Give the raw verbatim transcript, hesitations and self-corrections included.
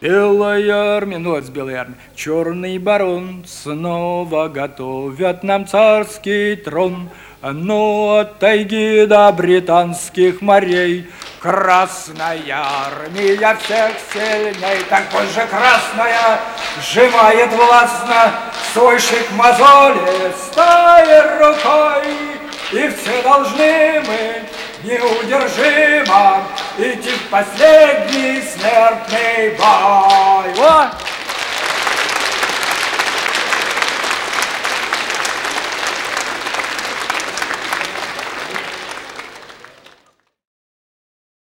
Белая армия, ну вот с белой армией. Черный барон снова готовят нам царский трон. Но от тайги до британских морей Красная армия всех сильней. Так пусть же красная сжимает властно свой шик мозолистой рукой. И все должны мы неудержимо идти в последний смертный бой. Вот!